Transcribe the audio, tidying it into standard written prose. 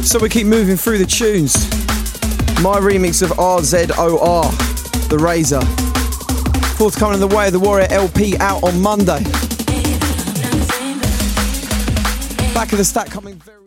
So we keep moving through the tunes. My remix of RZOR, The Razor. Forthcoming in the Way of the Warrior LP out on Monday. Back of the stack coming very